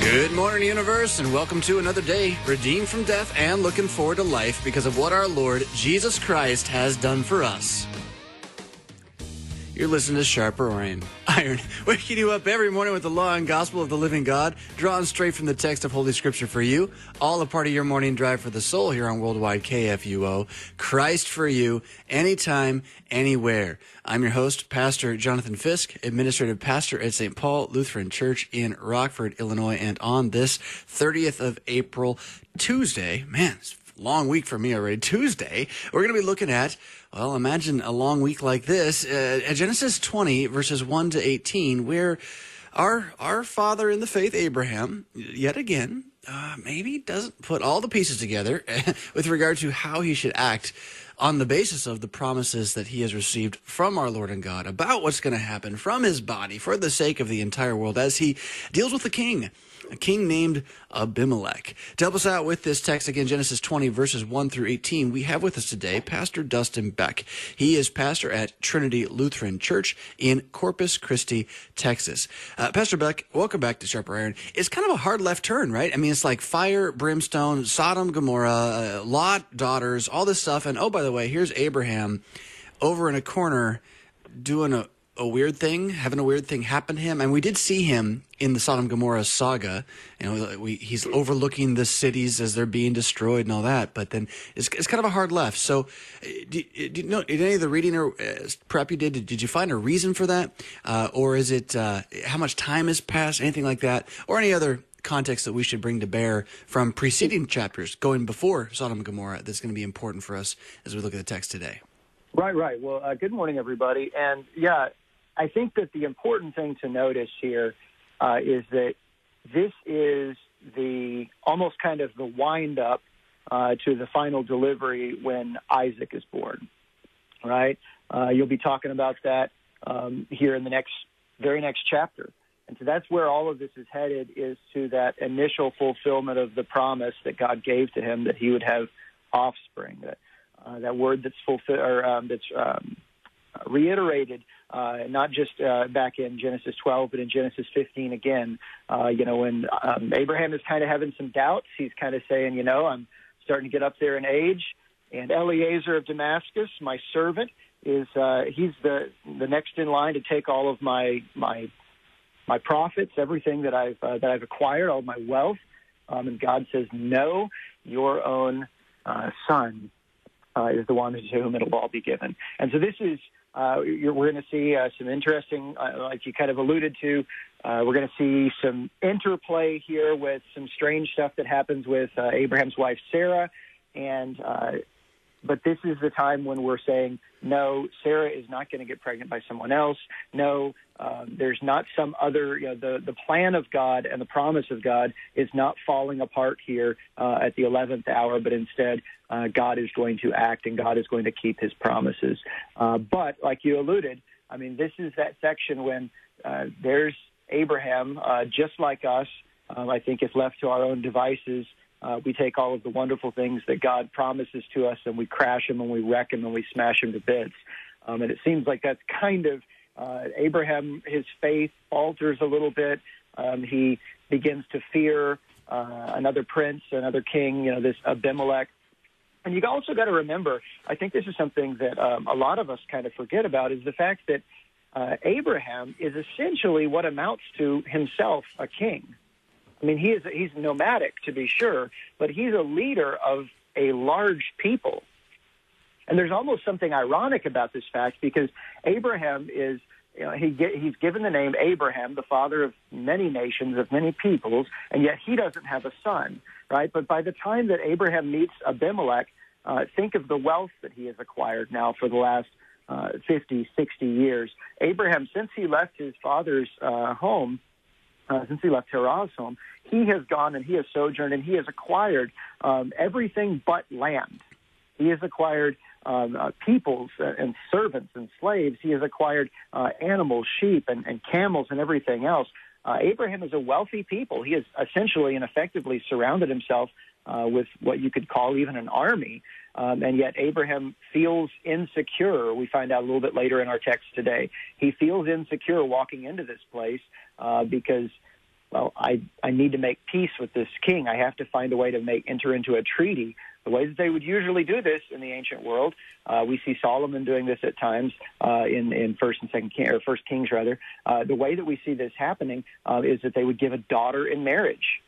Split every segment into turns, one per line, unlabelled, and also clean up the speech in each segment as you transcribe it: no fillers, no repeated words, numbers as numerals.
Good morning, universe, and welcome to another day, redeemed from death and looking forward to life because of what our Lord Jesus Christ has done for us. You're listening to Sharper Iron, waking you up every morning with the law and gospel of the living God, drawn straight from the text of Holy Scripture for you, all a part of your morning drive for the soul here on Worldwide KFUO. Christ for you, anytime, anywhere. I'm your host, Pastor Jonathan Fisk, Administrative Pastor at St. Paul Lutheran Church in Rockford, Illinois, and on this 30th of April, Tuesday, man, it's a long week for me already, Tuesday, we're going to be looking at, well, imagine a long week like this, at Genesis 20, verses 1 to 18, where our father in the faith, Abraham, yet again, maybe doesn't put all the pieces together with regard to how he should act on the basis of the promises that he has received from our Lord and God about what's going to happen from his body for the sake of the entire world as he deals with a king named Abimelech. To help us out with this text, again, Genesis 20, verses 1 through 18, we have with us today Pastor Dustin Beck. He is pastor at Trinity Lutheran Church in Corpus Christi, Texas. Pastor Beck, welcome back to Sharper Iron. It's kind of a hard left turn, right? I mean, it's like fire, brimstone, Sodom, Gomorrah, Lot, daughters, all this stuff. And oh, by the way, here's Abraham over in a corner doing a weird thing, having a weird thing happen to him. And we did see him in the Sodom Gomorrah saga. You know, he's overlooking the cities as they're being destroyed and all that. But then it's kind of a hard left. So did any of the reading or prep you did you find a reason for that? Or is it how much time has passed, anything like that? Or any other context that we should bring to bear from preceding chapters going before Sodom and Gomorrah that's going to be important for us as we look at the text today?
Right. Well, good morning, everybody. And yeah, I think that the important thing to notice here is that this is the almost kind of the wind up to the final delivery when Isaac is born, right? You'll be talking about that here in the very next chapter. And so that's where all of this is headed, is to that initial fulfillment of the promise that God gave to him that he would have offspring. That word that's reiterated, not just back in Genesis 12, but in Genesis 15 again. When Abraham is kind of having some doubts, he's kind of saying, I'm starting to get up there in age, and Eliezer of Damascus, my servant, he's the next in line to take all of my profits, everything that I've acquired, all my wealth. And God says, no, your own son is the one to whom it'll all be given. And so this is, we're going to see some interesting, like you kind of alluded to, we're going to see some interplay here with some strange stuff that happens with Abraham's wife, Sarah. But this is the time when we're saying, no, Sarah is not going to get pregnant by someone else. No, there's not some other, the plan of God and the promise of God is not falling apart here at the 11th hour, but instead God is going to act and God is going to keep his promises. But like you alluded, I mean, this is that section when there's Abraham, just like us. I think if left to our own devices, we take all of the wonderful things that God promises to us and we crash them and we wreck them and we smash them to bits. And it seems like that's kind of Abraham, his faith alters a little bit. He begins to fear another prince, another king, this Abimelech. And you also got to remember, I think this is something that a lot of us kind of forget about, is the fact that Abraham is essentially what amounts to himself a king. I mean, he's nomadic, to be sure, but he's a leader of a large people. And there's almost something ironic about this fact, because Abraham is, he's given the name Abraham, the father of many nations, of many peoples, and yet he doesn't have a son, right? But by the time that Abraham meets Abimelech, think of the wealth that he has acquired now for the last 50, 60 years. Abraham, since he left his father's home, since he left Terah's home, he has gone and he has sojourned and he has acquired everything but land. He has acquired peoples and servants and slaves. He has acquired animals, sheep and camels and everything else. Abraham is a wealthy people. He has essentially and effectively surrounded himself with what you could call even an army. And yet Abraham feels insecure. We find out a little bit later in our text today. He feels insecure walking into this place because well, I need to make peace with this king. I have to find a way to enter into a treaty. The way that they would usually do this in the ancient world, we see Solomon doing this at times in First and Second King, or First Kings rather. The way that we see this happening is that they would give a daughter in marriage.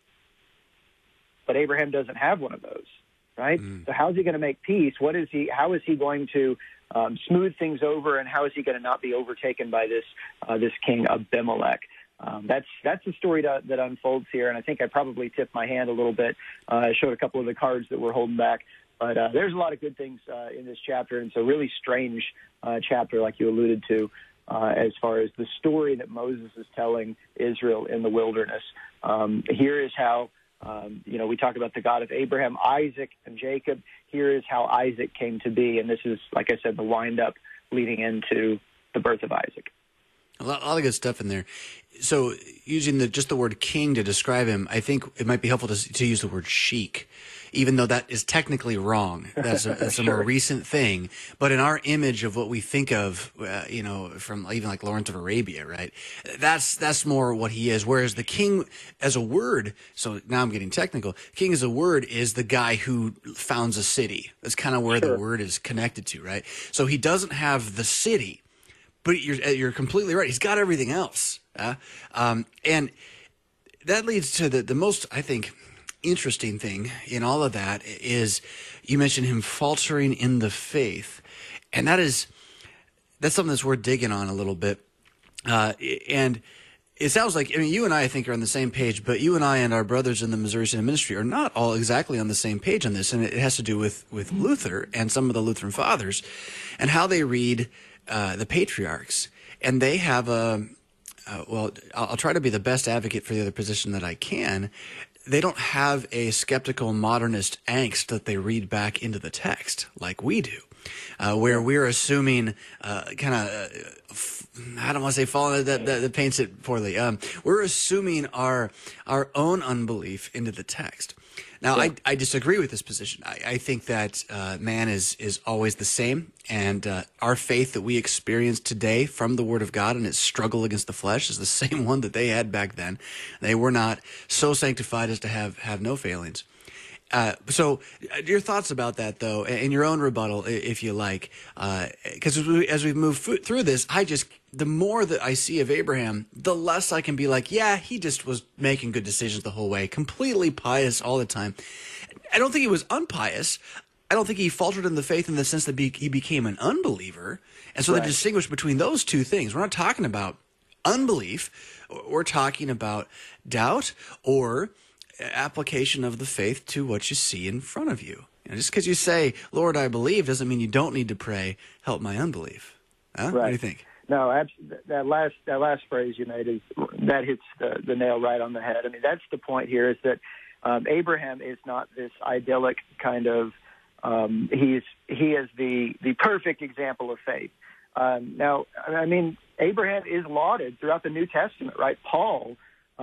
But Abraham doesn't have one of those, right? So how is he going to make peace? How is he going to smooth things over, and how is he going to not be overtaken by this king Abimelech? That's the story that unfolds here, and I think I probably tipped my hand a little bit. I showed a couple of the cards that were holding back, but there's a lot of good things in this chapter, and it's a really strange chapter, like you alluded to, as far as the story that Moses is telling Israel in the wilderness. Here is how, we talk about the God of Abraham, Isaac, and Jacob. Here is how Isaac came to be, and this is, like I said, the wind-up leading into the birth of Isaac.
A lot of good stuff in there. So using just the word king to describe him, I think it might be helpful to use the word sheik, even though that is technically wrong. That's a
Sure.
more recent thing. But in our image of what we think of, from even like Lawrence of Arabia, right? That's more what he is. Whereas the king as a word, so now I'm getting technical, king as a word is the guy who founds a city. That's kind of where the word is connected to, right? So he doesn't have the city. But you're completely right. He's got everything else. And that leads to the most, I think, interesting thing in all of that is you mentioned him faltering in the faith. And that's something that's worth digging on a little bit. And it sounds like, you and I think, are on the same page, but you and I and our brothers in the Missouri Synod Ministry are not all exactly on the same page on this. And it has to do with Luther and some of the Lutheran fathers and how they read the patriarchs. And they have I'll try to be the best advocate for the other position that I can. They don't have a skeptical modernist angst that they read back into the text like we do, where we're assuming I don't want to say falling, that paints it poorly. We're assuming our own unbelief into the text. Now, I disagree with this position. I think that man is always the same, and our faith that we experience today from the Word of God and its struggle against the flesh is the same one that they had back then. They were not so sanctified as to have no failings. So your thoughts about that, though, and your own rebuttal, if you like, because as we move through this, the more that I see of Abraham, the less I can be like, yeah, he just was making good decisions the whole way, completely pious all the time. I don't think he was unpious. I don't think he faltered in the faith in the sense that he became an unbeliever. And so they distinguish between those two things. We're not talking about unbelief. We're talking about doubt or application of the faith to what you see in front of you. Just because you say, Lord, I believe, doesn't mean you don't need to pray, help my unbelief. Huh? What do you think?
No, that last phrase you made hits the nail right on the head. I mean, that's the point here, is that Abraham is not this idyllic kind of, he is the perfect example of faith. Now, I mean, Abraham is lauded throughout the New Testament, right? Paul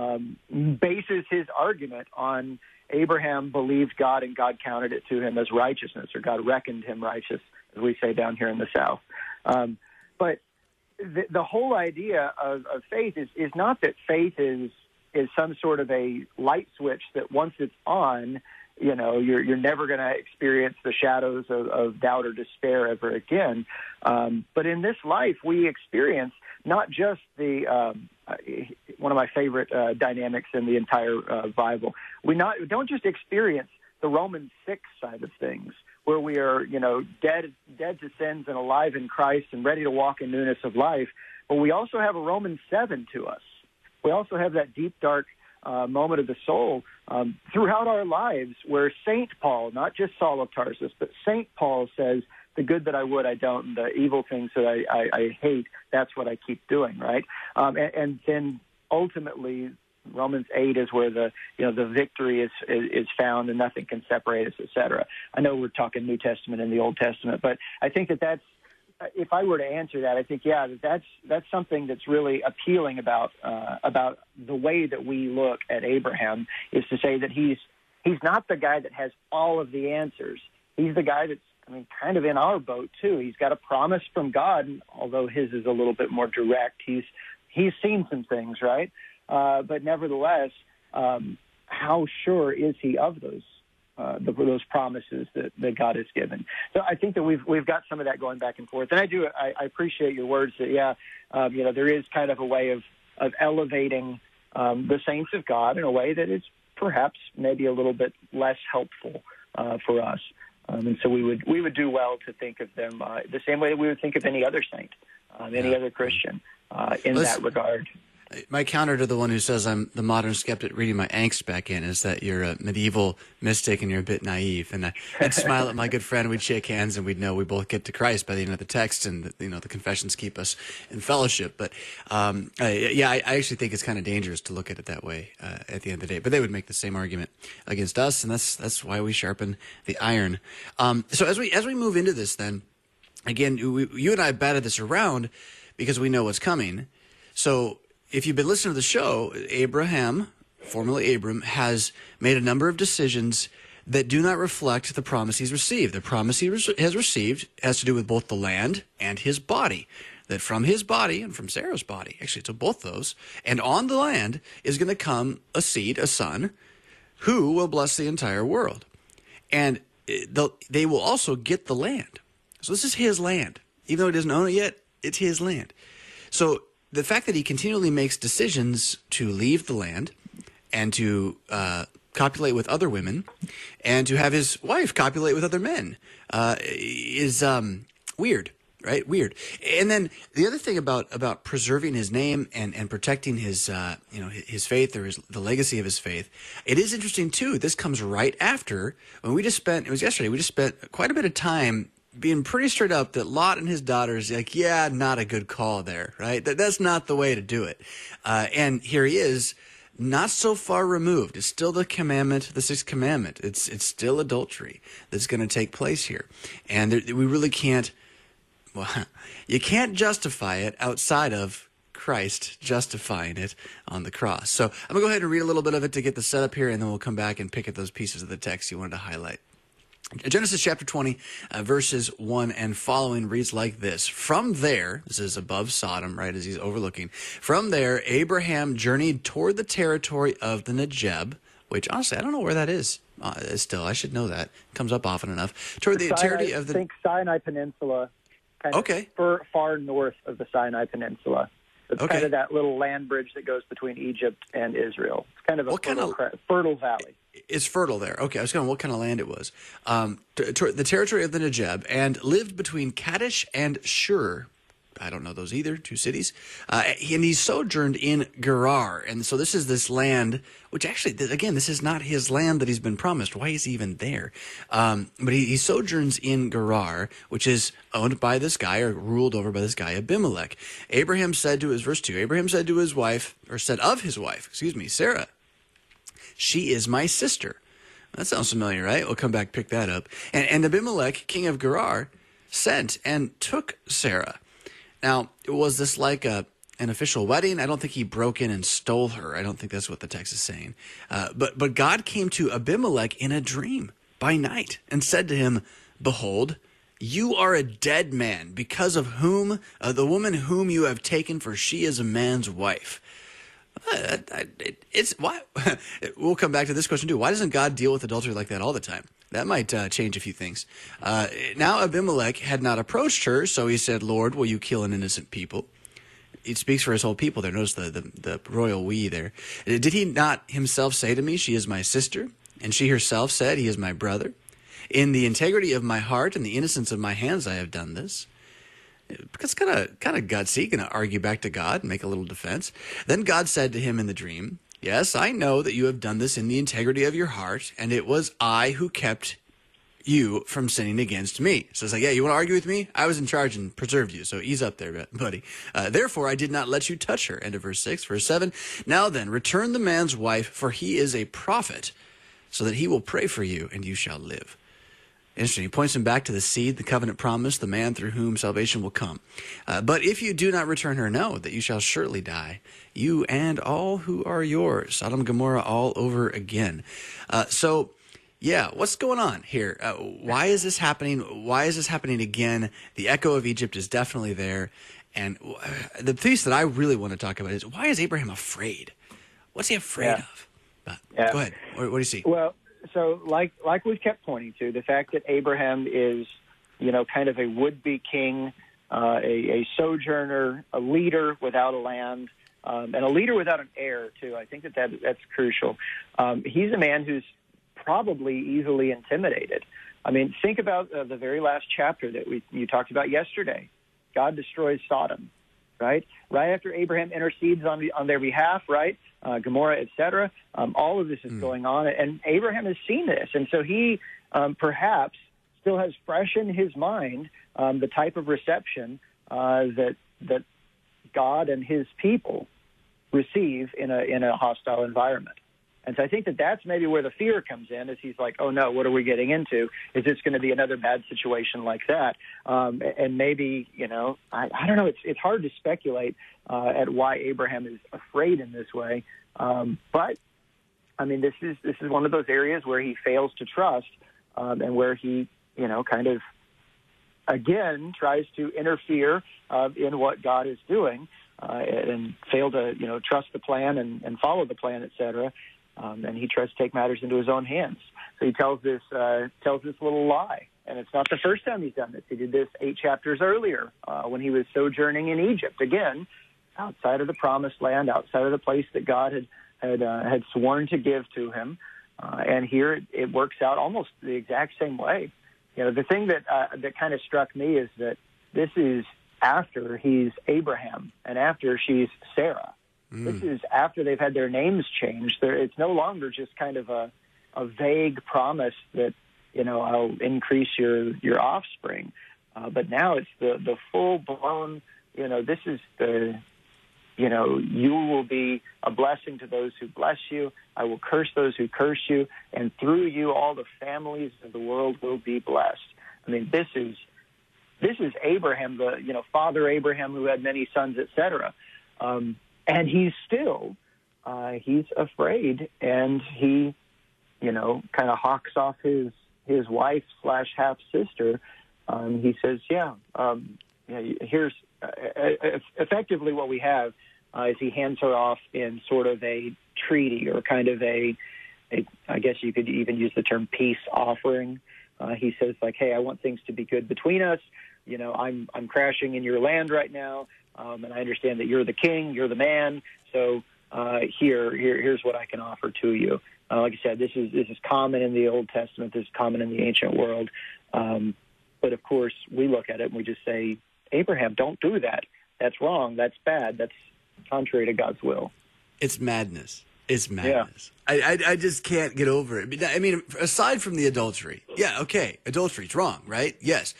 bases his argument on Abraham believed God and God counted it to him as righteousness, or God reckoned him righteous, as we say down here in the South. But the whole idea of faith is not that faith is some sort of a light switch that once it's on, you're never going to experience the shadows of doubt or despair ever again. But in this life, we experience not just one of my favorite dynamics in the entire Bible. We don't just experience the Romans 6 side of things, where we are, dead to sins and alive in Christ and ready to walk in newness of life. But we also have a Romans 7 to us. We also have that deep, dark moment of the soul throughout our lives, where St. Paul, not just Saul of Tarsus, but St. Paul says, the good that I would, I don't, and the evil things that I hate, that's what I keep doing, right? And then ultimately, Romans 8 is where the victory is found, and nothing can separate us, etc. I know we're talking New Testament and the Old Testament, but I think that's if I were to answer that, I think that's something that's really appealing about the way that we look at Abraham, is to say that he's not the guy that has all of the answers. He's the guy that's kind of in our boat too. He's got a promise from God, although his is a little bit more direct. He's seen some things, right? but nevertheless, how sure is he of those promises that God has given? So I think that we've got some of that going back and forth, and I appreciate your words that there is kind of a way of elevating the saints of God in a way that is perhaps maybe a little bit less helpful for us, and so we would do well to think of them the same way that we would think of any other saint, any other Christian in that regard.
My counter to the one who says I'm the modern skeptic reading my angst back in is that you're a medieval mystic and you're a bit naive. And I'd smile at my good friend, we'd shake hands, and we'd know we both get to Christ by the end of the text, and the confessions keep us in fellowship. But I actually think it's kind of dangerous to look at it that way at the end of the day. But they would make the same argument against us, and that's why we sharpen the iron. So as we move into this, then again, you and I batted this around because we know what's coming. So if you've been listening to the show, Abraham, formerly Abram, has made a number of decisions that do not reflect the promise he's received. The promise he has received has to do with both the land and his body. That from his body and from Sarah's body, actually, to both those, and on the land is going to come a seed, a son, who will bless the entire world. And they will also get the land. So this is his land. Even though he doesn't own it yet, it's his land. So the fact that he continually makes decisions to leave the land and to copulate with other women and to have his wife copulate with other men is weird, right? Weird. And then the other thing about preserving his name and protecting his his faith or the legacy of his faith, it is interesting too. This comes right after when it was yesterday. We just spent quite a bit of time being pretty straight up that Lot and his daughters, not a good call there, right? That's not the way to do it. And here he is, not so far removed. It's still the commandment, the sixth commandment. It's still adultery that's going to take place here. And we really can't, you can't justify it outside of Christ justifying it on the cross. So I'm going to go ahead and read a little bit of it to get the setup here, and then we'll come back and pick at those pieces of the text you wanted to highlight. Genesis chapter 20, verses 1 and following reads like this. From there, this is above Sodom, right, as he's overlooking. From there, Abraham journeyed toward the territory of the Negeb, which, honestly, I don't know where that is. Still, I should know that. It comes up often enough. Toward the territory of the...
I think Sinai Peninsula, kind of far north of the Sinai Peninsula. It's kind of that little land bridge that goes between Egypt and Israel. It's kind of a fertile valley.
It's fertile there. Okay, I was going to what kind of land it was. The territory of the Negeb, and lived between Kadesh and Shur. I don't know those either, two cities. And he sojourned in Gerar. And so this is this land, which actually, again, this is not his land that he's been promised. Why is he even there? But he sojourns in Gerar, which is owned by this guy, or ruled over by this guy, Abimelech. Verse 2, Abraham said to his wife, or said of his wife, Sarah, she is my sister. That sounds familiar, right? We'll come back, pick that up. And Abimelech, king of Gerar, sent and took Sarah. Now, was this like an official wedding? I don't think he broke in and stole her. I don't think that's what the text is saying. But God came to Abimelech in a dream by night and said to him, "Behold, you are a dead man, because of whom the woman whom you have taken, for she is a man's wife." It's why we'll come back to this question too. Why doesn't God deal with adultery like that all the time? That might change a few things. Now Abimelech had not approached her, so he said, "Lord, will you kill an innocent people?" It speaks for his whole people there. Notice the royal we there. Did he not himself say to me, "She is my sister"? And she herself said, "He is my brother." In the integrity of my heart and the innocence of my hands I have done this. Because kind of gutsy, going to argue back to God and make a little defense. Then God said to him in the dream, "Yes, I know that you have done this in the integrity of your heart, and it was I who kept you from sinning against me." So it's like, yeah, you want to argue with me? I was in charge and preserved you, so ease up there, buddy. Therefore, I did not let you touch her. End of verse 6. Verse 7, "Now then, return the man's wife, for he is a prophet, so that he will pray for you, and you shall live." Interesting. He points him back to the seed, the covenant promise, the man through whom salvation will come. "But if you do not return her, know that you shall surely die, you and all who are yours." Sodom and Gomorrah all over again. Yeah, what's going on here? Why is this happening? Why is this happening again? The echo of Egypt is definitely there. And the piece that I really want to talk about is, why is Abraham afraid? What's he afraid of? But go ahead. What do you see?
Well, so like we've kept pointing to, the fact that Abraham is, kind of a would-be king, a sojourner, a leader without a land, and a leader without an heir, too. I think that's crucial. He's a man who's probably easily intimidated. I mean, think about the very last chapter that you talked about yesterday. God destroys Sodom, right? Right after Abraham intercedes on their behalf, right? Gomorrah, etc. All of this is going on, and Abraham has seen this, and so he perhaps still has fresh in his mind the type of reception that God and His people receive in a hostile environment. And so I think that's maybe where the fear comes in, is he's like, oh no, what are we getting into? Is this going to be another bad situation like that? And maybe, I don't know. It's hard to speculate at why Abraham is afraid in this way. But I mean, this is one of those areas where he fails to trust, and where he, kind of again tries to interfere in what God is doing, and fail to, trust the plan and follow the plan, etc. And he tries to take matters into his own hands. So he tells this little lie, and it's not the first time he's done this. He did this 8 chapters earlier when he was sojourning in Egypt, again outside of the promised land, outside of the place that God had sworn to give to him. And here it works out almost the exact same way. The thing that kind of struck me is that this is after he's Abraham and after she's Sarah. This is after they've had their names changed. It's no longer just kind of a vague promise that, I'll increase your offspring. But now it's the full-blown, this is the, you will be a blessing to those who bless you. I will curse those who curse you. And through you, all the families of the world will be blessed. I mean, this is Abraham, Father Abraham, who had many sons, etc. And he's still, he's afraid, and he, kind of hawks off his wife / half sister. He says, here's effectively what we have is he hands her off in sort of a treaty, or kind of a I guess you could even use the term peace offering. He says, like, hey, I want things to be good between us. I'm crashing in your land right now. And I understand that you're the king, you're the man. So here's what I can offer to you. Like I said, this is common in the Old Testament. This is common in the ancient world. But of course, we look at it and we just say, Abraham, don't do that. That's wrong. That's bad. That's contrary to God's will.
It's madness. It's madness. Yeah. I just can't get over it. I mean, aside from the adultery, okay, adultery's wrong, right? Yes.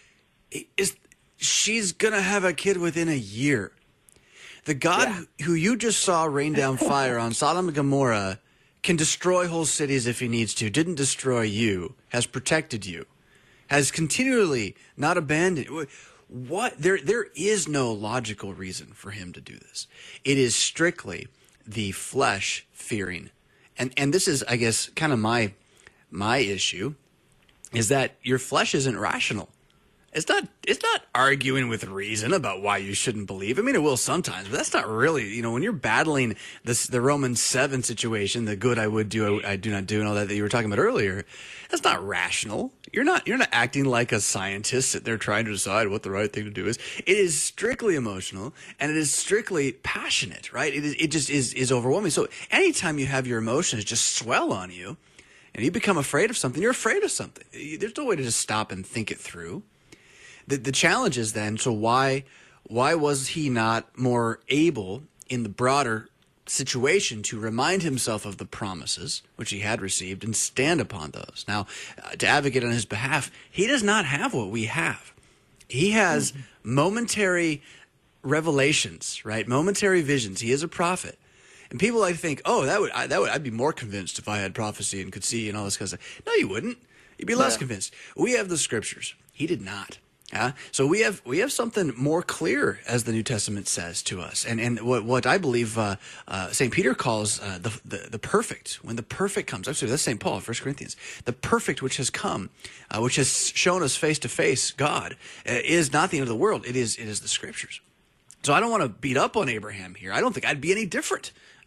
She's going to have a kid within a year. The God who you just saw rain down fire on Sodom and Gomorrah can destroy whole cities if he needs to, didn't destroy you, has protected you, has continually not abandoned you. What? There is no logical reason for him to do this. It is strictly the flesh fearing. And this is, I guess, kind of my issue, is that your flesh isn't rational. It's not arguing with reason about why you shouldn't believe. I mean, it will sometimes, but that's not really, when you're battling the Romans 7 situation, the good I would do, I do not do, and all that you were talking about earlier, that's not rational. You're not acting like a scientist that they're trying to decide what the right thing to do is. It is strictly emotional, and it is strictly passionate, right? It just is overwhelming. So anytime you have your emotions just swell on you, and you become afraid of something, you're afraid of something. There's no way to just stop and think it through. The challenge is then, so why was he not more able in the broader situation to remind himself of the promises which he had received and stand upon those? Now, to advocate on his behalf, he does not have what we have. He has momentary revelations, right? Momentary visions. He is a prophet. And people like to think, oh, I'd be more convinced if I had prophecy and could see and all this kind of stuff. No, you wouldn't. You'd be less convinced. We have the scriptures. He did not. So we have something more clear, as the New Testament says to us, and what I believe St. Peter calls the perfect. When the perfect comes, actually that's St. Paul, 1 Corinthians, the perfect which has come, which has shown us face to face God, is not the end of the world. It is the Scriptures. So I don't want to beat up on Abraham here. I don't think I'd be any different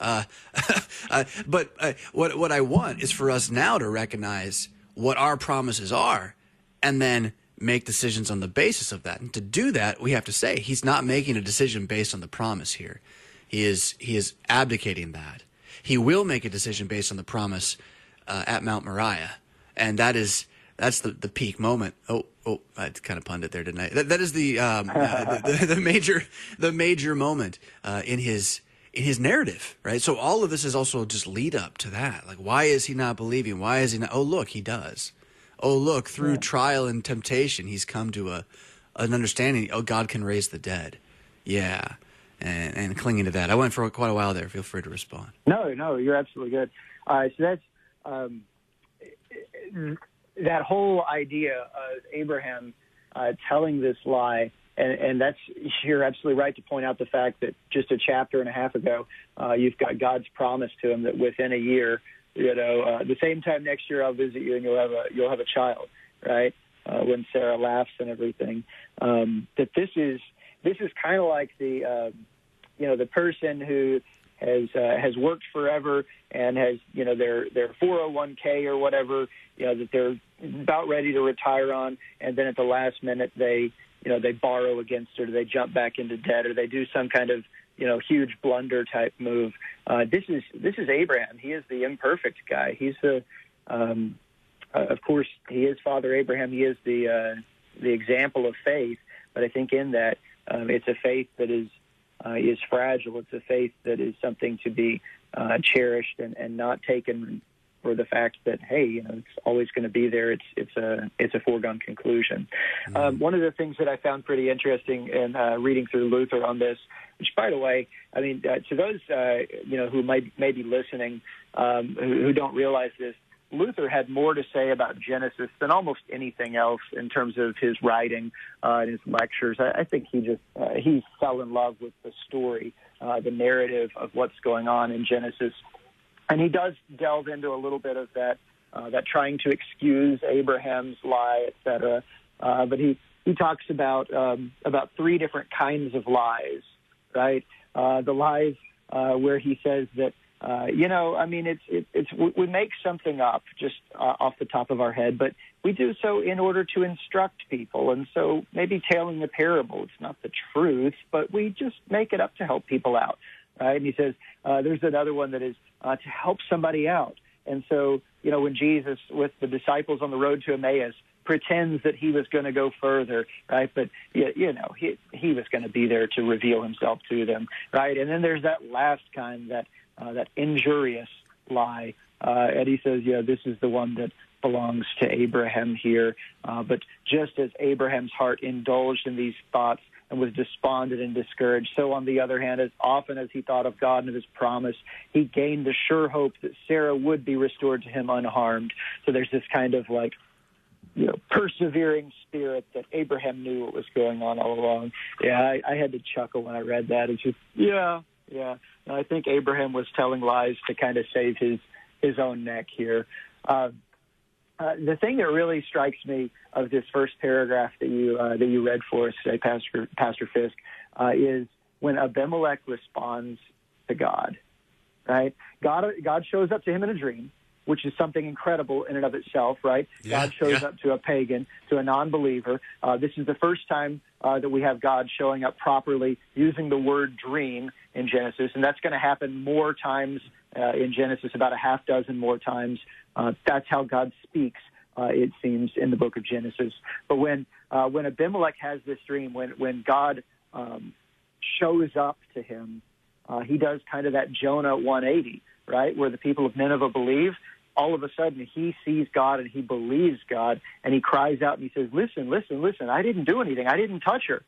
But what I want is for us now to recognize what our promises are and then make decisions on the basis of that. And to do that, we have to say he's not making a decision based on the promise here. He is abdicating that. He will make a decision based on the promise at Mount Moriah, and that's the peak moment. Oh, I kind of punned it there, didn't I? That is the major moment in his narrative, right? So all of this is also just lead up to that. Like, why is he not believing? Why is he not? Oh, look, he does. Oh, look, through trial and temptation, he's come to an understanding. Oh, God can raise the dead. Yeah. And clinging to that. I went for quite a while there. Feel free to respond.
No, you're absolutely good. So that's that whole idea of Abraham telling this lie, and that's, you're absolutely right to point out the fact that just a chapter and a half ago, you've got God's promise to him that within a year, the same time next year I'll visit you and you'll have a child, right? When Sarah laughs and everything. That this is kind of like the person who has worked forever and has, their 401k or whatever, that they're about ready to retire on, and then at the last minute they borrow against it, or they jump back into debt, or they do some kind of, huge blunder type move. This is Abraham. He is the imperfect guy. He's of course, he is Father Abraham. He is the example of faith. But I think in that, it's a faith that is fragile. It's a faith that is something to be cherished and not taken for the fact that, hey, it's always going to be there. It's a foregone conclusion. Mm-hmm. One of the things that I found pretty interesting in reading through Luther on this, which, by the way, I mean, to those who may be listening who don't realize this, Luther had more to say about Genesis than almost anything else in terms of his writing and his lectures. I think he fell in love with the story, the narrative of what's going on in Genesis. And he does delve into a little bit of that trying to excuse Abraham's lie, etc. But he talks about three different kinds of lies, right? The lies where he says that, we make something up just off the top of our head, but we do so in order to instruct people. And so maybe telling the parable, it's not the truth, but we just make it up to help people out, right? And he says there's another one that is to help somebody out. And so, when Jesus, with the disciples on the road to Emmaus, pretends that he was going to go further, right? But, he was going to be there to reveal himself to them, right? And then there's that last kind, that injurious lie. And he says, this is the one that belongs to Abraham here. But just as Abraham's heart indulged in these thoughts and was despondent and discouraged, so on the other hand, as often as he thought of God and of his promise, he gained the sure hope that Sarah would be restored to him unharmed. So there's this kind of persevering spirit that Abraham knew what was going on all along. Yeah, I had to chuckle when I read that. It's just, yeah. And I think Abraham was telling lies to kind of save his own neck here. The thing that really strikes me of this first paragraph that you read for us today, Pastor Fisk, is when Abimelech responds to God. Right? God shows up to him in a dream, which is something incredible in and of itself, right? Yeah, God shows up to a pagan, to a non-believer. This is the first time that we have God showing up properly using the word dream in Genesis, and that's going to happen more times in Genesis, about a half dozen more times. That's how God speaks, it seems, in the book of Genesis. But when Abimelech has this dream, when God shows up to him, he does kind of that Jonah 180, right, where the people of Nineveh believe. All of a sudden, he sees God and he believes God, and he cries out and he says, listen, I didn't do anything. I didn't touch her.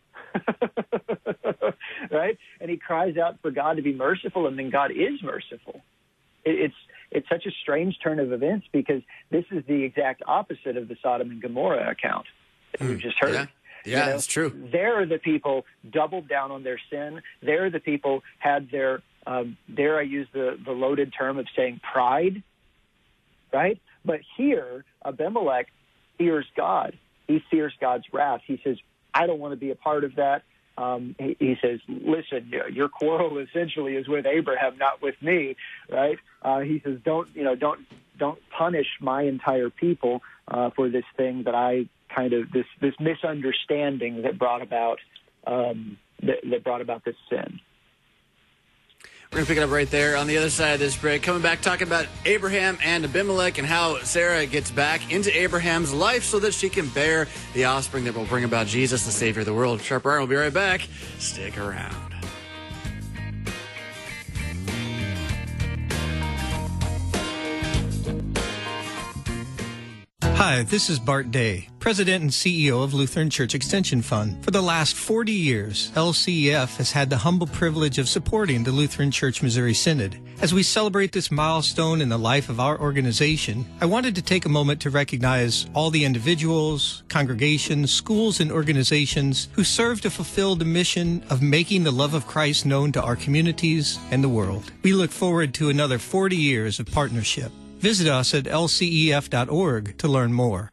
Right? And he cries out for God to be merciful, and then God is merciful. It's such a strange turn of events, because this is the exact opposite of the Sodom and Gomorrah account that we've just heard.
Yeah, that's true.
There the people doubled down on their sin. There the people had their, dare I use the loaded term of saying pride, right? But here, Abimelech fears God. He fears God's wrath. He says, I don't want to be a part of that. he says, listen, your quarrel essentially is with Abraham, not with me, right? He says, don't punish my entire people for this thing that I this misunderstanding that brought about this sin.
We're going to pick it up right there on the other side of this break. Coming back, talking about Abraham and Abimelech and how Sarah gets back into Abraham's life so that she can bear the offspring that will bring about Jesus, the Savior of the world. Sharp Iron will be right back. Stick around.
Hi, this is Bart Day, President and CEO of Lutheran Church Extension Fund. For the last 40 years, LCEF has had the humble privilege of supporting the Lutheran Church Missouri Synod. As we celebrate this milestone in the life of our organization, I wanted to take a moment to recognize all the individuals, congregations, schools, and organizations who serve to fulfill the mission of making the love of Christ known to our communities and the world. We look forward to another 40 years of partnership. Visit us at lcef.org to learn more.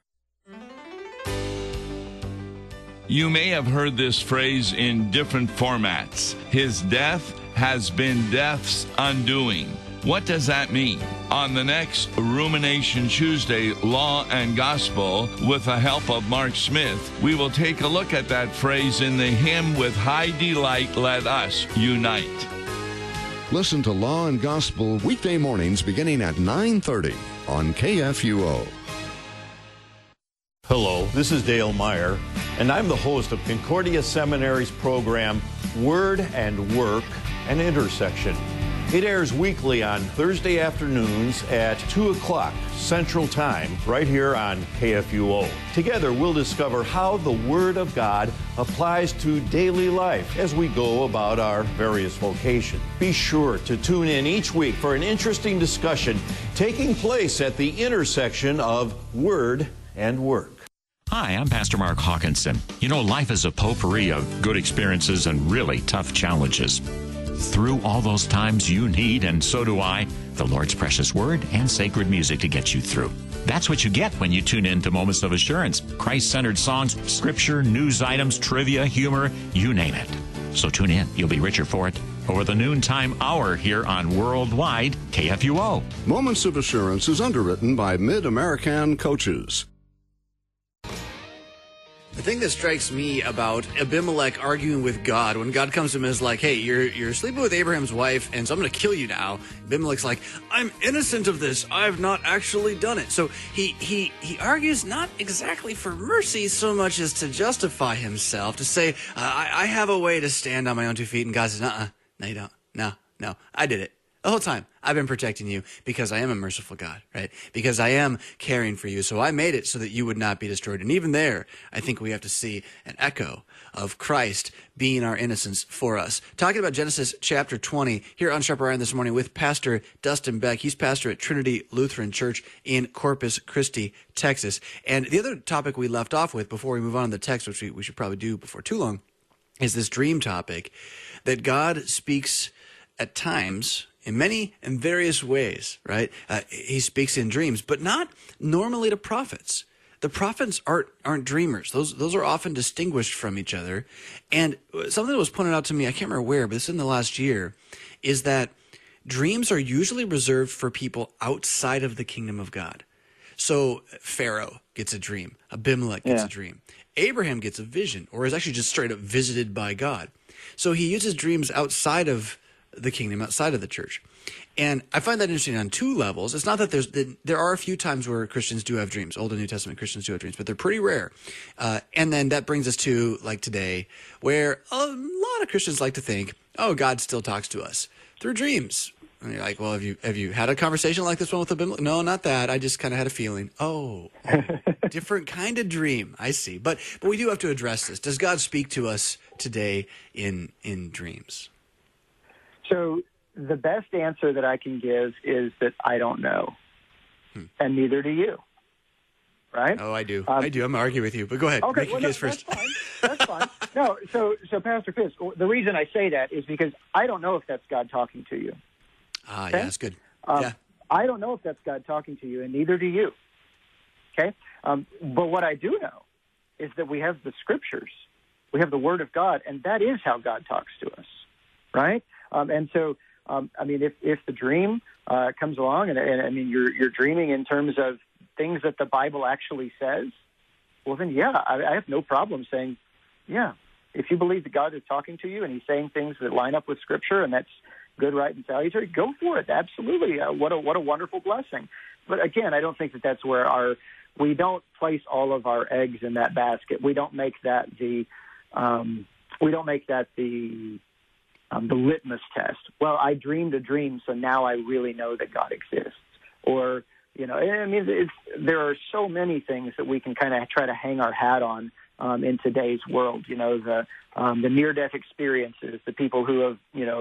You may have heard this phrase in different formats. His death has been death's undoing. What does that mean? On the next Rumination Tuesday, Law and Gospel, with the help of Mark Smith, we will take a look at that phrase in the hymn, With High Delight Let Us Unite.
Listen to Law and Gospel weekday mornings beginning at 9:30 on KFUO.
Hello, this is Dale Meyer, and I'm the host of Concordia Seminary's program, Word and Work, an Intersection. It airs weekly on Thursday afternoons at 2 o'clock Central Time, right here on KFUO. Together, we'll discover how the Word of God applies to daily life as we go about our various vocations. Be sure to tune in each week for an interesting discussion taking place at the intersection of Word and Work.
Hi, I'm Pastor Mark Hawkinson. You know, life is a potpourri of good experiences and really tough challenges. Through all those times, you need, and so do I, the Lord's precious word and sacred music to get you through. That's what you get when you tune in to Moments of Assurance. Christ-centered songs, scripture, news items, trivia, humor, you name it. So tune in. You'll be richer for it. Over the noontime hour here on Worldwide KFUO.
Moments of Assurance is underwritten by Mid-American Coaches.
The thing that strikes me about Abimelech arguing with God, when God comes to him and is like, hey, you're sleeping with Abraham's wife, and so I'm going to kill you now. Abimelech's like, I'm innocent of this. I've not actually done it. So he argues not exactly for mercy so much as to justify himself, to say, I have a way to stand on my own 2 feet. And God says, no, you don't. No, I did it. The whole time, I've been protecting you because I am a merciful God, right? Because I am caring for you. So I made it so that you would not be destroyed. And even there, I think we have to see an echo of Christ being our innocence for us. Talking about Genesis chapter 20 here on Sharp Iron this morning with Pastor Dustin Beck. He's pastor at Trinity Lutheran Church in Corpus Christi, Texas. And the other topic we left off with before we move on to the text, which we should probably do before too long, is this dream topic that God speaks at times in many and various ways, right? He speaks in dreams, but not normally to prophets. The prophets aren't dreamers. Those are often distinguished from each other. And something that was pointed out to me, I can't remember where, but it's in the last year, is that dreams are usually reserved for people outside of the kingdom of God. So Pharaoh gets a dream. Abimelech gets a dream. Abraham gets a vision, or is actually just straight up visited by God. So he uses dreams outside of the kingdom, outside of the church. And I find that interesting on two levels. It's not that there are a few times where Christians do have dreams. Old and New Testament Christians do have dreams, but they're pretty rare. And then that brings us to like today, where a lot of Christians like to think, oh, God still talks to us through dreams. And you're like, well, have you had a conversation like this one with Abimelech? No, not that. I just kind of had a feeling. Oh, different kind of dream. I see. But we do have to address this. Does God speak to us today in dreams?
So the best answer that I can give is that I don't know, and neither do you, right?
Oh, I do. I'm going to argue with you, but go ahead.
Okay,
Make your case first.
That's fine. No, so Pastor Fisk, the reason I say that is because I don't know if that's God talking to you.
Okay? Yeah, that's good.
I don't know if that's God talking to you, and neither do you, okay? But what I do know is that we have the Scriptures We have the Word of God, and that is how God talks to us, right? And so, I mean, if the dream comes along, and I mean, you're dreaming in terms of things that the Bible actually says, well, then, yeah, I have no problem saying, yeah, if you believe that God is talking to you and he's saying things that line up with Scripture, and that's good, right, and salutary, go for it. Absolutely. What a wonderful blessing. But again, I don't think that that's where we don't place all of our eggs in that basket. We don't make that the litmus test. Well, I dreamed a dream, so now I really know that God exists. Or, you know, I mean, there are so many things that we can kind of try to hang our hat on in today's world. You know, the near-death experiences, the people who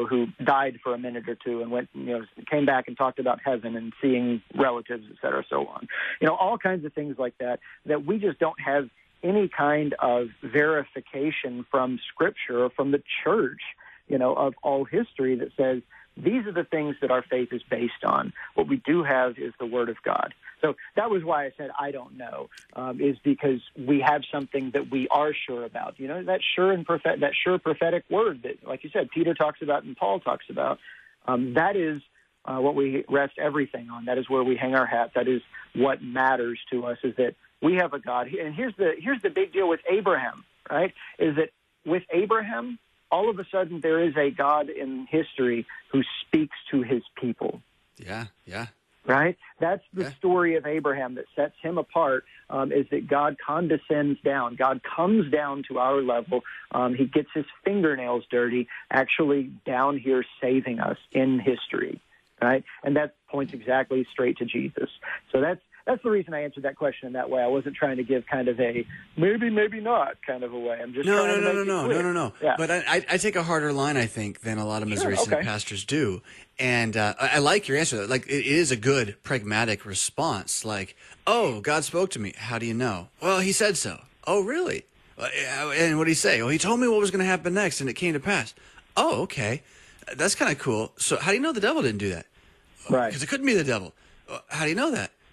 died for a minute or two and came back and talked about heaven and seeing relatives, et cetera, so on. You know, all kinds of things like that we just don't have any kind of verification from Scripture or from the church, you know, of all history that says these are the things that our faith is based on. What we do have is the Word of God. So that was why I said I don't know, is because we have something that we are sure about. You know, that sure prophetic word that, like you said, Peter talks about and Paul talks about. That is what we rest everything on. That is where we hang our hat. That is what matters to us, is that we have a God. And here's the big deal with Abraham, right, is that with Abraham, all of a sudden there is a God in history who speaks to his people.
Yeah.
Right? That's the story of Abraham that sets him apart, is that God condescends down. God comes down to our level. He gets his fingernails dirty, actually down here saving us in history. Right? And that points exactly straight to Jesus. So that's the reason I answered that question in that way. I wasn't trying to give kind of a maybe not kind of a way. I'm just
no.
Yeah.
But I take a harder line, I think, than a lot of Missouri Synod pastors do. And I like your answer. Like, it is a good pragmatic response. Like, oh, God spoke to me. How do you know? Well, he said so. Oh, really? And what did he say? Well, he told me what was going to happen next, and it came to pass. Oh, okay. That's kind of cool. So how do you know the devil didn't do that?
Right.
Because it couldn't be the devil. How do you know that?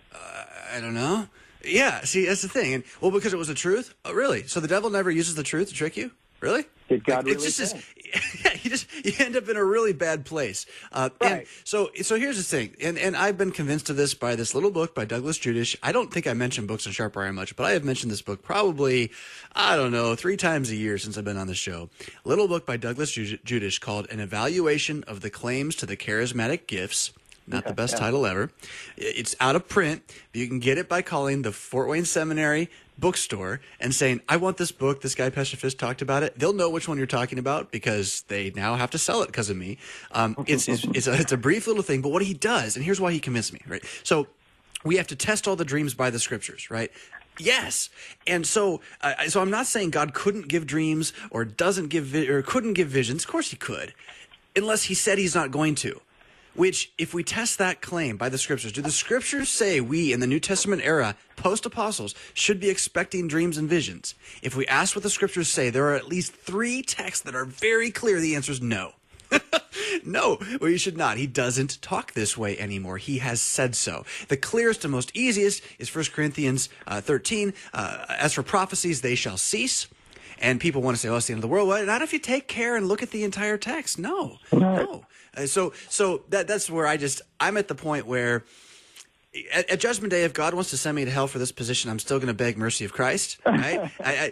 I don't know. Yeah, see, that's the thing. And well, because it was the truth? Oh, really? So the devil never uses the truth to trick you? Really?
Did God really
it's just you end up in a really bad place.
Right.
And so here's the thing, and I've been convinced of this by this little book by Douglas Judish. I don't think I mention books on Sharp Iron much, but I have mentioned this book probably, 3 times a year since I've been on the show. A little book by Douglas Judish called An Evaluation of the Claims to the Charismatic Gifts. Not the best title ever. It's out of print. But you can get it by calling the Fort Wayne Seminary bookstore and saying, I want this book. This guy, Pastor Fisk, talked about it. They'll know which one you're talking about because they now have to sell it because of me. It's a brief little thing, but what he does, and here's why he convinced me, right? So we have to test all the dreams by the Scriptures, right? Yes. And so I'm not saying God couldn't give dreams or couldn't give visions. Of course he could, unless he said he's not going to. Which, if we test that claim by the Scriptures, do the Scriptures say we, in the New Testament era, post-apostles, should be expecting dreams and visions? If we ask what the Scriptures say, there are at least 3 texts that are very clear. The answer is no. No, well, you should not. He doesn't talk this way anymore. He has said so. The clearest and most easiest is 1 Corinthians 13. As for prophecies, they shall cease. And people want to say, oh, it's the end of the world. Well, not if you take care and look at the entire text. No. So that's where I'm at the point where at Judgment Day, if God wants to send me to hell for this position, I'm still going to beg mercy of Christ, right?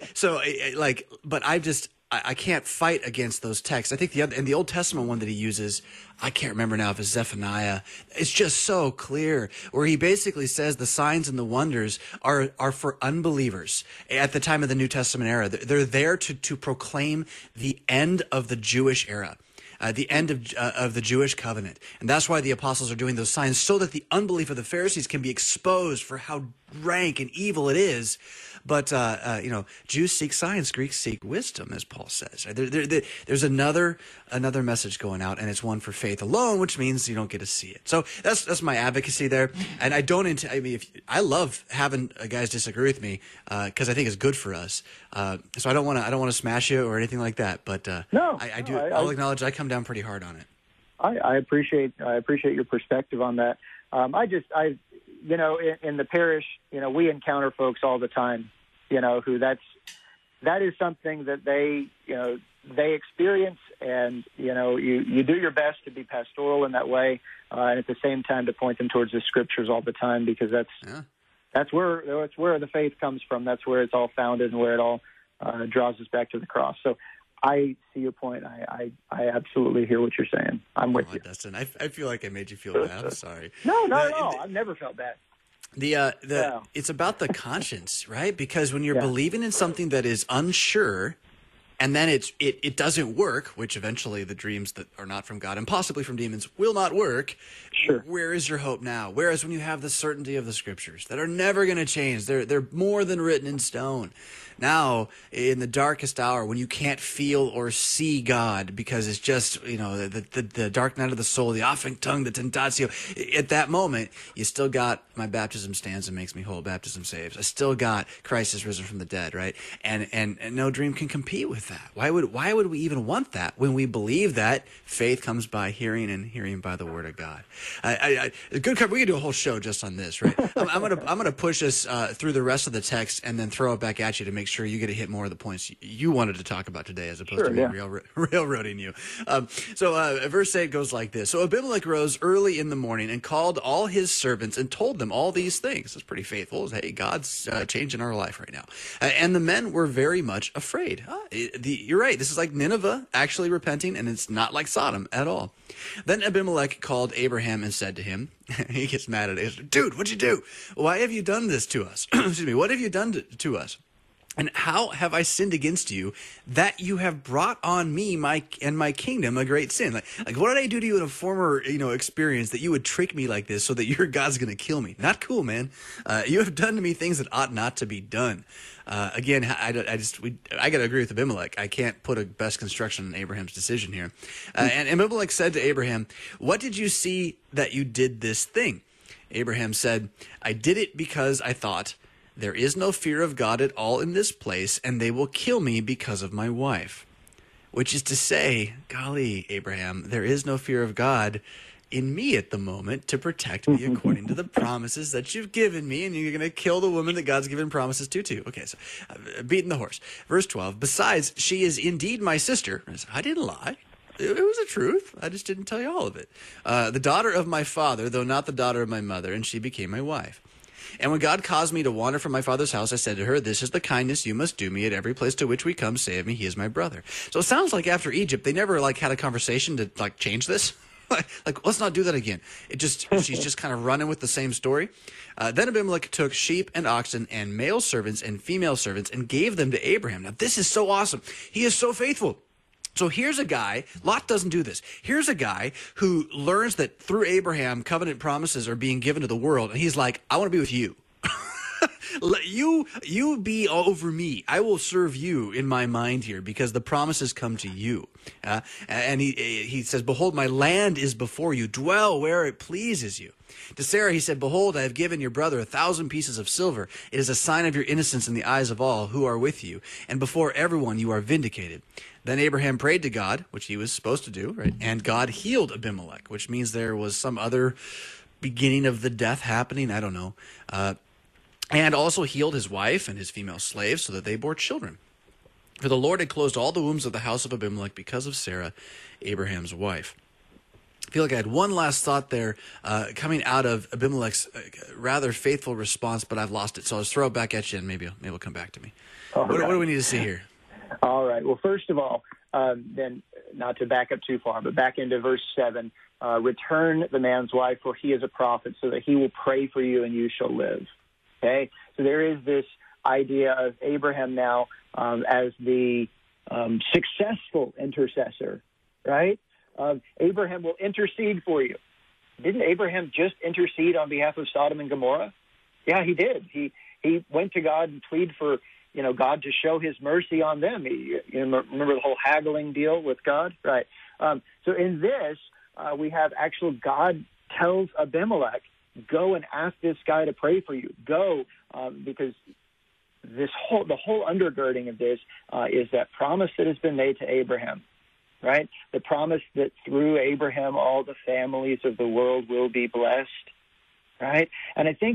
But I can't fight against those texts. I think the Old Testament one that he uses, I can't remember now if it's Zephaniah. It's just so clear where he basically says the signs and the wonders are for unbelievers at the time of the New Testament era. They're there to proclaim the end of the Jewish era. The end of the Jewish covenant. And that's why the apostles are doing those signs, so that the unbelief of the Pharisees can be exposed for how rank and evil it is. But, Jews seek signs, Greeks seek wisdom, as Paul says. There's another message going out, and it's one for faith alone, which means you don't get to see it. So that's my advocacy there. And I love having guys disagree with me, because I think it's good for us. So I don't want to smash you or anything like that. But I'll acknowledge I come down pretty hard on it.
I appreciate your perspective on that. In the parish, we encounter folks all the time, who that is something that they experience, and you do your best to be pastoral in that way, and at the same time to point them towards the Scriptures all the time, because that's where the faith comes from. That's where it's all founded and where it all draws us back to the cross. So I see your point. I absolutely hear what you're saying. I'm with you,
Dustin. I feel like I made you feel bad. I'm sorry.
No, not at all. I've never felt bad.
It's about the conscience, right? Because when you're believing in something that is unsure, and then it doesn't work, which eventually the dreams that are not from God and possibly from demons will not work.
Sure.
Where is your hope now? Whereas when you have the certainty of the Scriptures that are never going to change, they're more than written in stone. Now, in the darkest hour, when you can't feel or see God because it's just, the dark night of the soul, the offing tongue, the tentatio, at that moment, you still got my baptism stands and makes me whole, baptism saves. I still got Christ is risen from the dead, right? And no dream can compete with that. Why would we even want that when we believe that faith comes by hearing and hearing by the word of God? Good cover. We could do a whole show just on this, right? I'm gonna push us through the rest of the text and then throw it back at you to make sure you get to hit more of the points you wanted to talk about today, as opposed to me railroading you. So verse 8 goes like this. So Abimelech rose early in the morning and called all his servants and told them all these things. That's pretty faithful. Hey, God's changing our life right now. And the men were very much afraid. You're right. This is like Nineveh actually repenting, and it's not like Sodom at all. Then Abimelech called Abraham and said to him, he gets mad at it. Dude, what'd you do? Why have you done this to us? Excuse me. What have you done to us? And how have I sinned against you that you have brought on me and my kingdom a great sin? Like what did I do to you in a former experience that you would trick me like this so that your God's going to kill me? Not cool, man. You have done to me things that ought not to be done. Again, I got to agree with Abimelech. I can't put a best construction on Abraham's decision here. And Abimelech said to Abraham, "What did you see that you did this thing?" Abraham said, "I did it because I thought, there is no fear of God at all in this place, and they will kill me because of my wife." Which is to say, golly, Abraham, there is no fear of God in me at the moment to protect me according to the promises that you've given me, and you're going to kill the woman that God's given promises to too. Okay, so beating the horse. Verse 12, besides, she is indeed my sister. I didn't lie. It was the truth. I just didn't tell you all of it. The daughter of my father, though not the daughter of my mother, and she became my wife. And when God caused me to wander from my father's house, I said to her, "This is the kindness you must do me at every place to which we come. Say of me, he is my brother." So it sounds like after Egypt, they never had a conversation to change this. Let's not do that again. She's just kind of running with the same story. Then Abimelech took sheep and oxen and male servants and female servants and gave them to Abraham. Now this is so awesome. He is so faithful. So here's a guy, Lot doesn't do this. Here's a guy who learns that through Abraham, covenant promises are being given to the world. And he's like, I want to be with you. You be over me. I will serve you in my mind here because the promises come to you. And he says, "Behold, my land is before you. Dwell where it pleases you." To Sarah he said, "Behold, I have given your brother 1,000 pieces of silver. It is a sign of your innocence in the eyes of all who are with you. And before everyone you are vindicated." Then Abraham prayed to God, which he was supposed to do, right? And God healed Abimelech, which means there was some other beginning of the death happening. I don't know. And also healed his wife and his female slaves so that they bore children. For the Lord had closed all the wombs of the house of Abimelech because of Sarah, Abraham's wife. I feel like I had one last thought there coming out of Abimelech's rather faithful response, but I've lost it. So I'll just throw it back at you, and maybe it'll come back to me. What do we need to see here?
All right. Well, first of all, then not to back up too far, but back into verse 7, return the man's wife, for he is a prophet, so that he will pray for you and you shall live. Okay? So there is this idea of Abraham now as the successful intercessor, right? Abraham will intercede for you. Didn't Abraham just intercede on behalf of Sodom and Gomorrah? Yeah, he did. He went to God and pleaded for God to show his mercy on them. Remember the whole haggling deal with God? Right. So in this, we have actual God tells Abimelech, go and ask this guy to pray for you. Go, because the whole undergirding of this is that promise that has been made to Abraham, right? The promise that through Abraham all the families of the world will be blessed, right? And I think that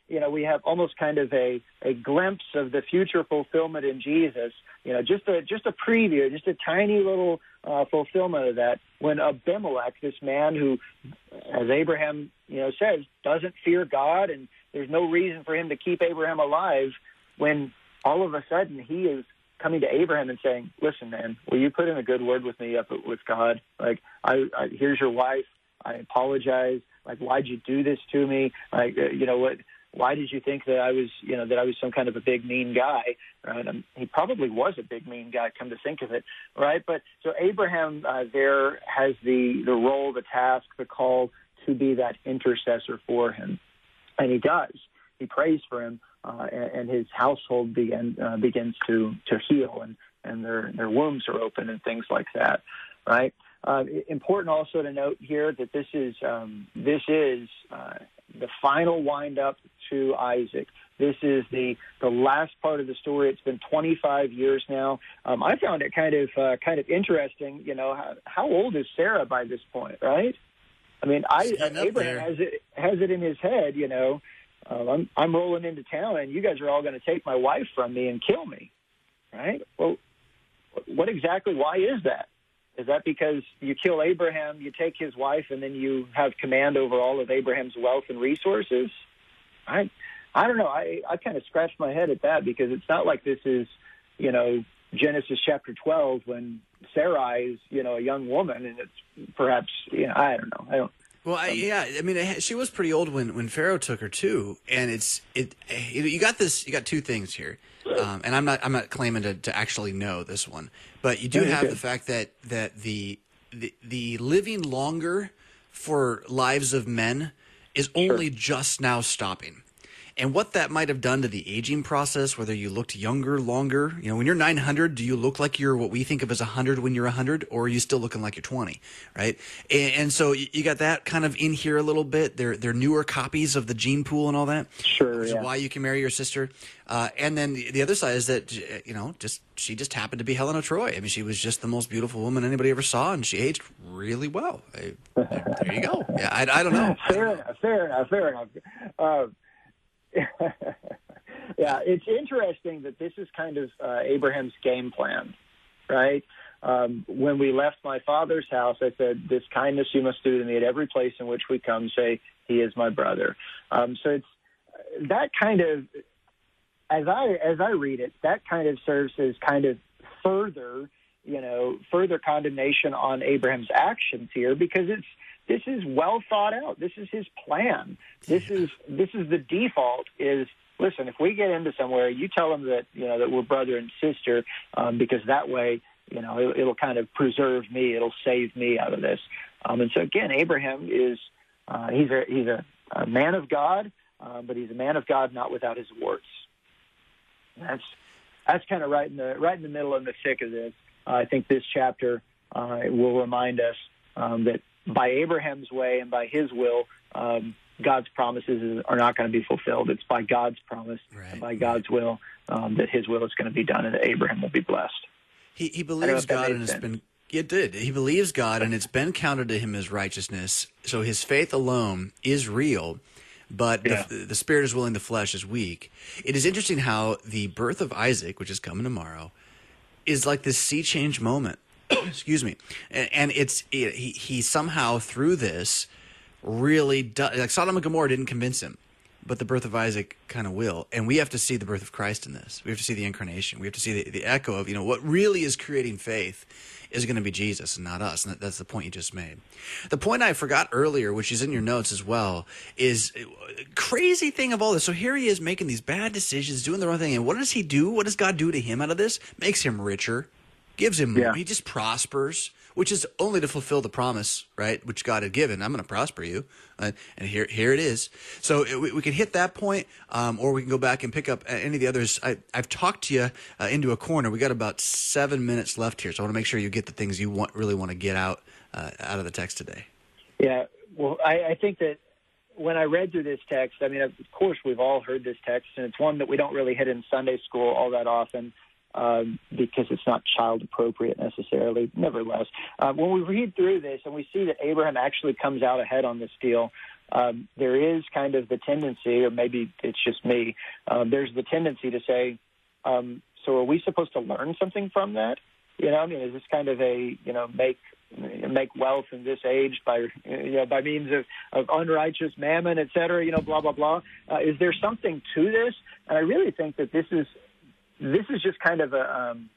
we have almost kind of a glimpse of the future fulfillment in Jesus. Just a preview, just a tiny little fulfillment of that when Abimelech, this man who, as Abraham says, doesn't fear God, and there's no reason for him to keep Abraham alive, when all of a sudden he is coming to Abraham and saying, "Listen, man, will you put in a good word with me up with God? Like, here's your wife. I apologize. Like, why'd you do this to me? Like, what? Why did you think that I was some kind of a big mean guy?" Right? He probably was a big mean guy, come to think of it, right? But so Abraham there has the role, the task, the call to be that intercessor for him, and he does. He prays for him, and his household begins to heal, and their wombs are open and things like that, right? Important also to note here that this is the final wind up to Isaac. This is the last part of the story. It's been 25 years now. I found it kind of interesting. How old is Sarah by this point, right? I mean, Abraham has it in his head. I'm rolling into town, and you guys are all going to take my wife from me and kill me, right? Well, why is that? Is that because you kill Abraham, you take his wife, and then you have command over all of Abraham's wealth and resources? I don't know. I kind of scratched my head at that, because it's not like this is, Genesis chapter 12 when Sarai is, a young woman, and it's perhaps, I don't know.
She was pretty old when Pharaoh took her too, and you got two things here, and I'm not claiming to actually know this one, but you do have the fact that the living longer for lives of men is only just now stopping. And what that might have done to the aging process, whether you looked younger, longer, when you're 900, do you look like you're what we think of as 100 when you're 100, or are you still looking like you're 20, right? And so you got that kind of in here a little bit. They're newer copies of the gene pool and all that.
Sure,
which is why you can marry your sister. And then the other side is that, she just happened to be Helen of Troy. I mean, she was just the most beautiful woman anybody ever saw, and she aged really well. There you go. Yeah, I don't know.
Fair enough. Yeah, it's interesting that this is kind of Abraham's game plan, right? When we left my father's house, I said, "This kindness you must do to me at every place in which we come. Say, he is my brother." So it's that kind of, as I read it, that kind of serves as kind of further condemnation on Abraham's actions here, because this is well thought out. This is his plan. This is the default is, listen, if we get into somewhere, you tell them that, that we're brother and sister, because that way, it'll kind of preserve me. It'll save me out of this. And so again, Abraham is, he's a man of God, but he's a man of God not without his warts. That's kind of right in the middle and the thick of this. I think this chapter will remind us that by Abraham's way and by his will, God's promises are not going to be fulfilled. It's by God's promise and by God's will that his will is going to be done and that Abraham will be blessed.
He believes God, and he believes God, and it's been counted to him as righteousness. So his faith alone is real, but the spirit is willing, the flesh is weak. It is interesting how the birth of Isaac, which is coming tomorrow, is like this sea change moment. Excuse me. And he somehow through this really does, like Sodom and Gomorrah didn't convince him, but the birth of Isaac kind of will. And we have to see the birth of Christ in this. We have to see the incarnation. We have to see the echo of, what really is creating faith is going to be Jesus and not us. And that's the point you just made. The point I forgot earlier, which is in your notes as well, is crazy thing of all this. So here he is making these bad decisions, doing the wrong thing. And what does he do? What does God do to him out of this? Makes him richer. Gives him more. He just prospers, which is only to fulfill the promise, right, which God had given. I'm going to prosper you. And here it is. So we can hit that point, or we can go back and pick up any of the others. I've talked you into a corner. We got about 7 minutes left here, so I want to make sure you get the things you really want to get out of the text today. Yeah,
well, I think that when I read through this text, I mean, of course, we've all heard this text, and it's one that we don't really hit in Sunday school all that often. Because it's not child appropriate necessarily. Nevertheless, when we read through this and we see that Abraham actually comes out ahead on this deal, there is kind of the tendency, or maybe it's just me, there's the tendency to say, so are we supposed to learn something from that? Is this kind of a, make wealth in this age by means of unrighteous mammon, et cetera, blah, blah, blah. Is there something to this? And I really think that this is just kind of an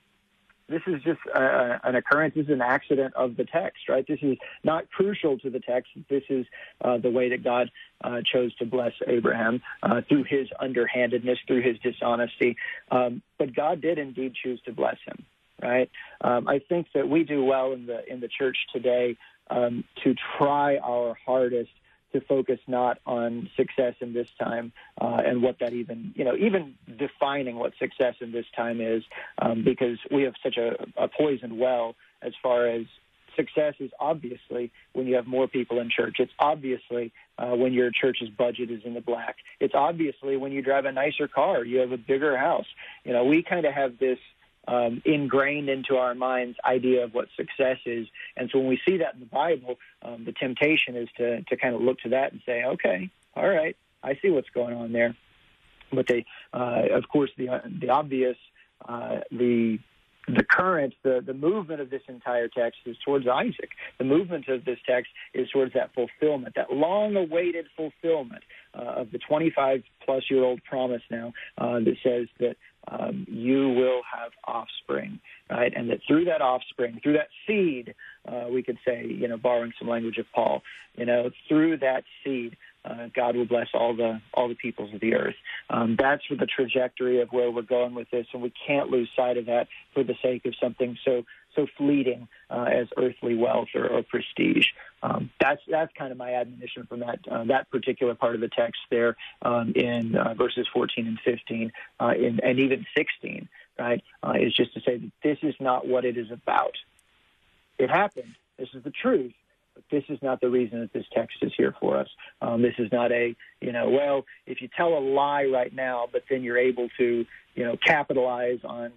occurrence. This is an accident of the text, right? This is not crucial to the text. This is the way that God chose to bless Abraham through his underhandedness, through his dishonesty. But God did indeed choose to bless him. Right. I think that we do well in the church today to try our hardest to focus not on success in this time and what that even defining what success in this time is, because we have such a poisoned well as far as success is obviously when you have more people in church. It's obviously when your church's budget is in the black. It's obviously when you drive a nicer car, you have a bigger house. We kind of have this ingrained into our minds idea of what success is. And so when we see that in the Bible, the temptation is to kind of look to that and say, okay, all right, I see what's going on there. But of course, the obvious, the current, the movement of this entire text is towards Isaac. The movement of this text is towards that fulfillment, that long-awaited fulfillment of the 25-plus-year-old promise now that says that you will have offspring, right? And that through that offspring, through that seed, we could say, borrowing some language of Paul, through that seed, God will bless all the peoples of the earth. That's the trajectory of where we're going with this, and we can't lose sight of that for the sake of something so fleeting as earthly wealth or prestige. That's kind of my admonition from that particular part of the text there in verses 14 and 15 and even 16, right, is just to say that this is not what it is about. It happened. This is the truth. But this is not the reason that this text is here for us. This is not if you tell a lie right now, but then you're able to, capitalize on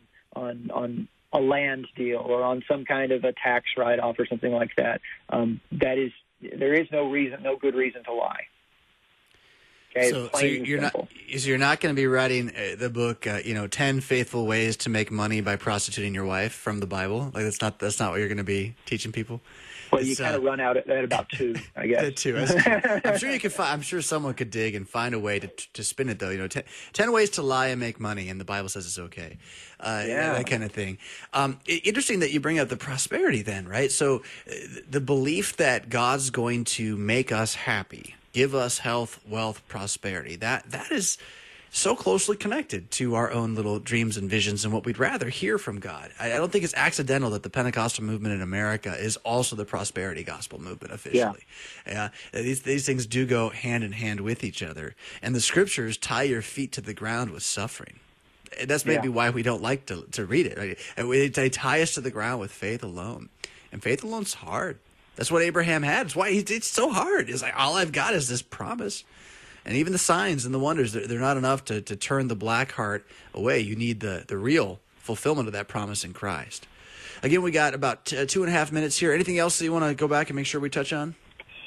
a land deal or on some kind of a tax write-off or something like that. There is no good reason to lie. Okay,
so you're not going to be writing the book, 10 Faithful Ways to Make Money by Prostituting Your Wife from the Bible. Like that's not what you're going to be teaching people.
Well, you kind of run out at about 2, I guess.
2. I'm sure you could I'm sure someone could dig and find a way to spin it though. 10 ways to lie and make money, and the Bible says it's okay. That kind of thing. Interesting that you bring up the prosperity then, right? So the belief that God's going to make us happy, give us health, wealth, prosperity. That is so closely connected to our own little dreams and visions and what we'd rather hear from God. I don't think it's accidental that the Pentecostal movement in America is also the prosperity gospel movement officially. Yeah. These things do go hand in hand with each other. And the scriptures tie your feet to the ground with suffering. And that's maybe why we don't like to read it. Right? They tie us to the ground with faith alone. And faith alone's hard. That's what Abraham had. It's why it's so hard. It's like, all I've got is this promise. And even the signs and the wonders, they're not enough to turn the black heart away. You need the real fulfillment of that promise in Christ. Again, we got about 2.5 minutes here. Anything else that you want to go back and make sure we touch on?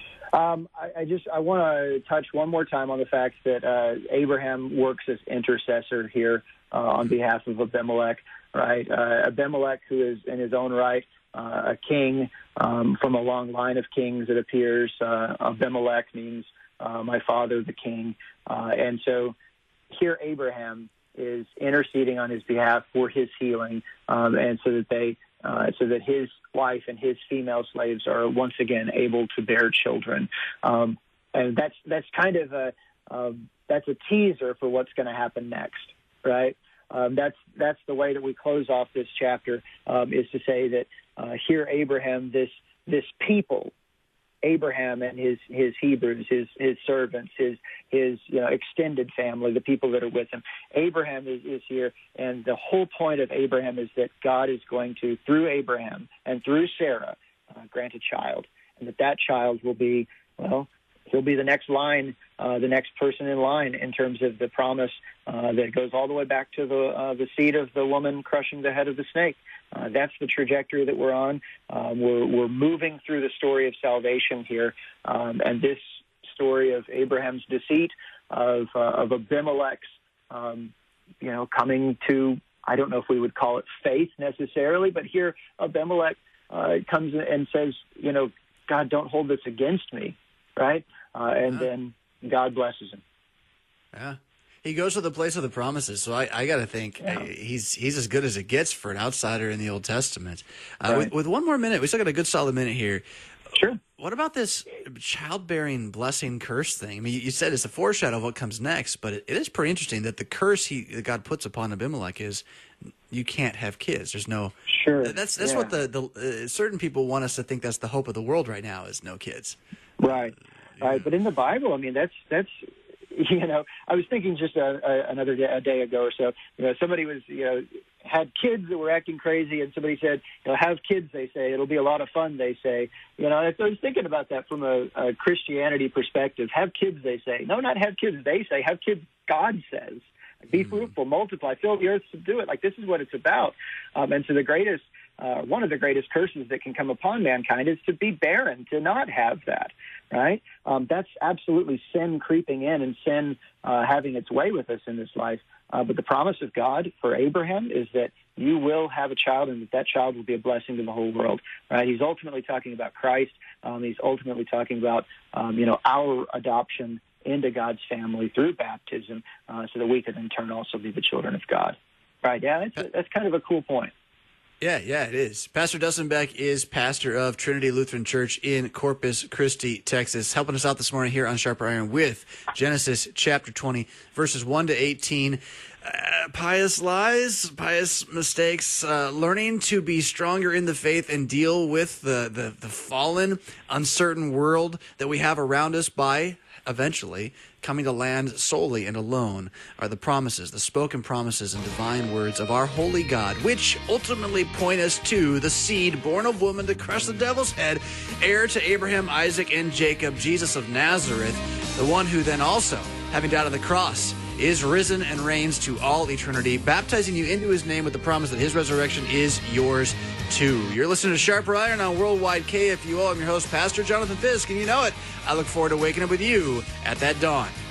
I want to touch one more time on the fact that Abraham works as intercessor here on behalf of Abimelech, right? Abimelech, who is in his own right a king from a long line of kings, it appears. Abimelech means my father, the king. And so here Abraham is interceding on his behalf for his healing, and so that his wife and his female slaves are once again able to bear children. And that's kind of that's a teaser for what's going to happen next, right? That's the way that we close off this chapter, is to say that here Abraham, this people, Abraham and his Hebrews, his servants, his extended family, the people that are with him. Abraham is here, and the whole point of Abraham is that God is going to, through Abraham and through Sarah, grant a child, and that child will be, he'll be the next line, the next person in line in terms of the promise that goes all the way back to the seed of the woman crushing the head of the snake. That's the trajectory that we're on. We're moving through the story of salvation here, and this story of Abraham's deceit, of Abimelech's, coming to, I don't know if we would call it faith necessarily, but here Abimelech comes and says, God, don't hold this against me, right? And then God blesses him.
Yeah. He goes to the place of the promises, so I got to think he's as good as it gets for an outsider in the Old Testament.
Right.
With one more minute, we still got a good solid minute here.
Sure.
What about this childbearing blessing curse thing? I mean, you said it's a foreshadow of what comes next, but it is pretty interesting that the curse that God puts upon Abimelech is you can't have kids. There's no.
Sure.
That's what the certain people want us to think that's the hope of the world right now is no kids.
Right. Right. But in the Bible, I mean, that's. I was thinking just a day ago or so, somebody was, had kids that were acting crazy, and somebody said, have kids, they say. It'll be a lot of fun, they say. I was thinking about that from a Christianity perspective. Have kids, they say. No, not have kids, they say. Have kids, God says. Be fruitful, multiply, fill the earth, subdue it. Like, this is what it's about. And so one of the greatest curses that can come upon mankind is to be barren, to not have that, right? That's absolutely sin creeping in and sin having its way with us in this life. But the promise of God for Abraham is that you will have a child and that child will be a blessing to the whole world, right? He's ultimately talking about Christ. He's ultimately talking about, our adoption into God's family through baptism so that we can in turn also be the children of God. Right, yeah, that's kind of a cool point.
Yeah, it is. Pastor Dustin Beck is pastor of Trinity Lutheran Church in Corpus Christi, Texas, helping us out this morning here on Sharper Iron with Genesis chapter 20, verses 1 to 18. Pious lies, pious mistakes, learning to be stronger in the faith and deal with the fallen, uncertain world that we have around us by eventually coming to land solely and alone are the promises, the spoken promises and divine words of our holy God, which ultimately point us to the seed born of woman to crush the devil's head, heir to Abraham, Isaac, and Jacob, Jesus of Nazareth, the one who then also, having died on the cross, is risen and reigns to all eternity, baptizing you into his name with the promise that his resurrection is yours too. You're listening to Sharper Iron on Worldwide KFUO. I'm your host, Pastor Jonathan Fisk, and you know it. I look forward to waking up with you at that dawn.